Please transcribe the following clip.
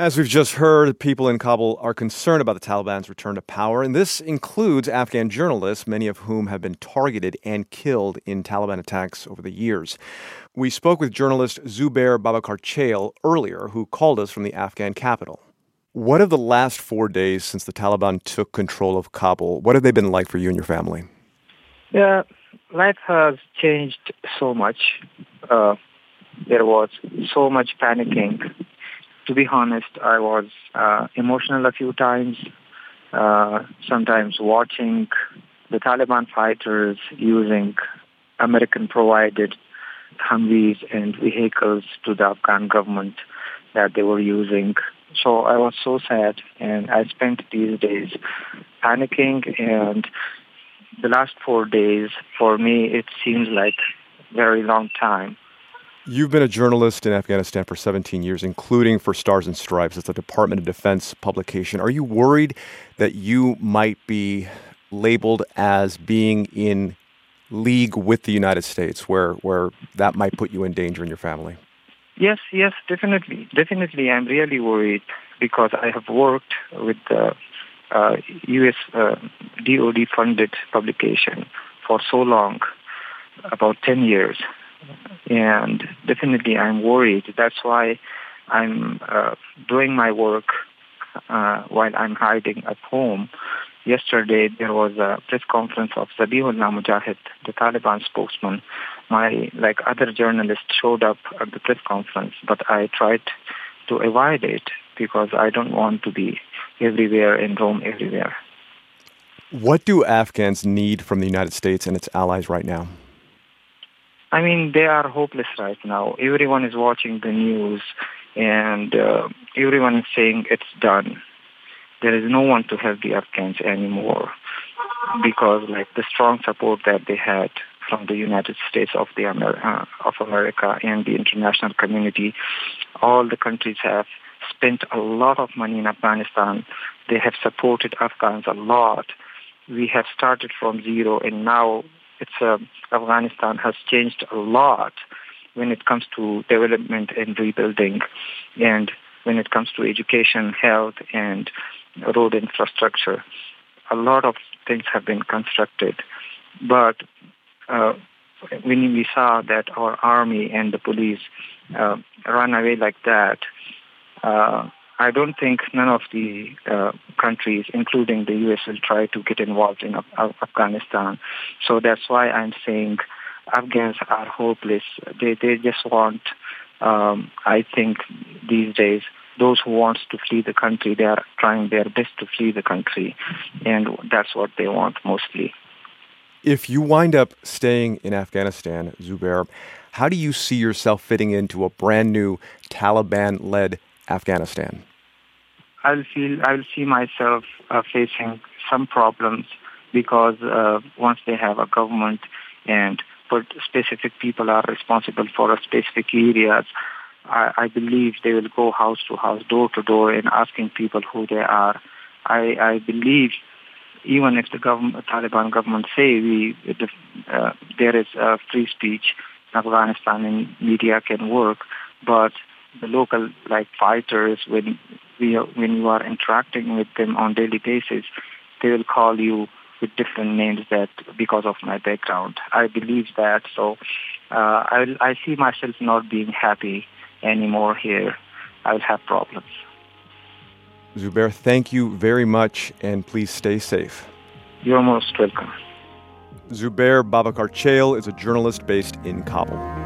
As we've just heard, people in Kabul are concerned about the Taliban's return to power, and this includes Afghan journalists, many of whom have been targeted and killed in Taliban attacks over the years. We spoke with journalist Zubair Babakarchail earlier, who called us from the Afghan capital. What have the last 4 days since the Taliban took control of Kabul, what have they been like for you and your family? Yeah, life has changed so much. There was so much panicking. To be honest, I was emotional a few times, sometimes watching the Taliban fighters using American-provided Humvees and vehicles to the Afghan government that they were using. So I was so sad, and I spent these days panicking, and the last 4 days, for me, it seems like a very long time. You've been a journalist in Afghanistan for 17 years, including for Stars and Stripes. It's a Department of Defense publication. Are you worried that you might be labeled as being in league with the United States, where that might put you in danger and your family? Yes, definitely. Definitely, I'm really worried because I have worked with the U.S. DOD-funded publication for so long, about 10 years. And definitely I'm worried. That's why I'm doing my work while I'm hiding at home. Yesterday there was a press conference of Zabihullah Mujahid, the Taliban spokesman. Like other journalists showed up at the press conference, but I tried to avoid it because I don't want to be everywhere and roam everywhere. What do Afghans need from the United States and its allies right now? I mean, they are hopeless right now. Everyone is watching the news, and everyone is saying it's done. There is no one to help the Afghans anymore because, like, the strong support that they had from the United States of America and the international community, all the countries have spent a lot of money in Afghanistan. They have supported Afghans a lot. We have started from zero, and now Afghanistan has changed a lot when it comes to development and rebuilding, and when it comes to education, health, and road infrastructure. A lot of things have been constructed, but when we saw that our army and the police run away like that, I don't think none of the countries, including the U.S., will try to get involved in Afghanistan. So that's why I'm saying Afghans are hopeless. They just want, I think these days, those who want to flee the country, they are trying their best to flee the country. And that's what they want mostly. If you wind up staying in Afghanistan, Zubair, how do you see yourself fitting into a brand new Taliban-led Afghanistan? I'll see myself facing some problems because once they have a government and specific people are responsible for specific areas, I believe they will go house to house, door to door, and asking people who they are. I believe even if the Taliban government say there is free speech in Afghanistan and media can work, but the local fighters, when you are interacting with them on daily basis, they will call you with different names that because of my background. I believe that, so I see myself not being happy anymore here. I'll have problems. Zubair, thank you very much, and please stay safe. You're most welcome. Zubair Babakarchail is a journalist based in Kabul.